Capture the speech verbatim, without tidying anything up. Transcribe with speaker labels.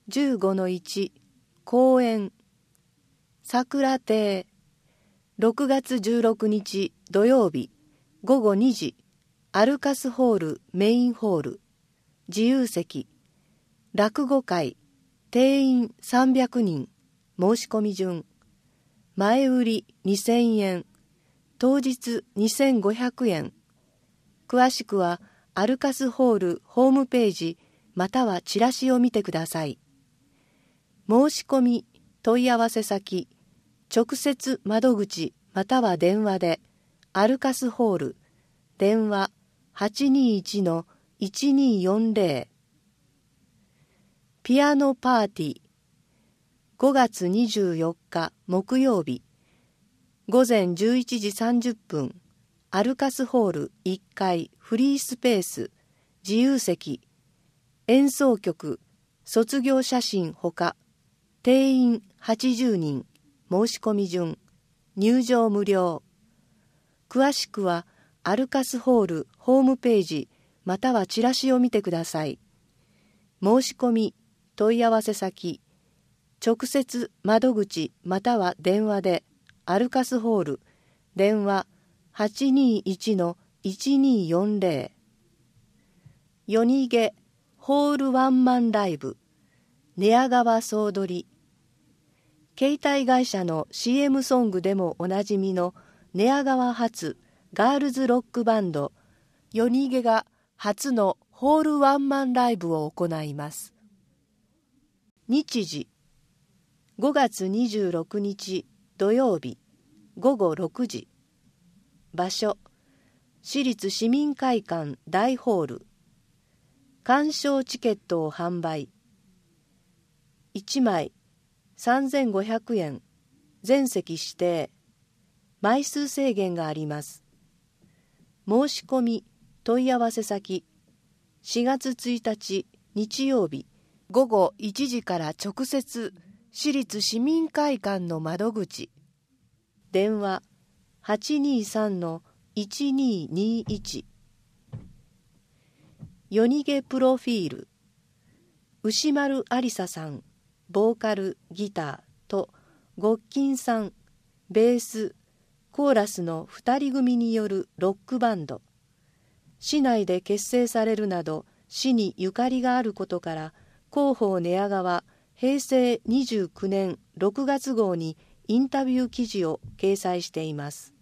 Speaker 1: じゅうごのいち公演桜亭ろくがつじゅうろくにち土曜日ごごにじアルカスホールメインホール自由席落語会定員さんびゃくにん申し込み順前売りにせんえん当日にせんごひゃくえん詳しくはアルカスホールホームページまたはチラシを見てください。申し込み問い合わせ先直接窓口または電話でアルカスホール電話 はちにいちのいちによんぜろ ピアノパーティーごがつにじゅうよっか木曜日ごぜんじゅういちじさんじゅっぷんアルカスホールいっかいフリースペース自由席演奏曲卒業写真ほか定員はちじゅうにん申し込み順入場無料詳しくはアルカスホールホームページまたはチラシを見てください。申し込み問い合わせ先直接窓口または電話でアルカスホール電話 はちにいちのいちによんぜろ 夜逃げホールワンマンライブ寝屋川総取り携帯会社の シーエム ソングでもおなじみの寝屋川発ガールズロックバンド夜逃げが初のホールワンマンライブを行います。日時ごがつにじゅうろくにち土曜日ごごろくじ場所市立市民会館大ホール鑑賞チケットを販売いちまいさんぜんごひゃくえん全席指定枚数制限があります。申し込み問い合わせ先しがつついたち日曜日ごごいちじから直接市立市民会館の窓口電話 はちにさんのいちににいち 夜逃げプロフィール牛丸ありささんボーカルギターとゴッキンさんベースコーラスのふたり組によるロックバンド市内で結成されるなど市にゆかりがあることから広報寝屋川へいせいにじゅうきゅうねんろくがつ号にインタビュー記事を掲載しています。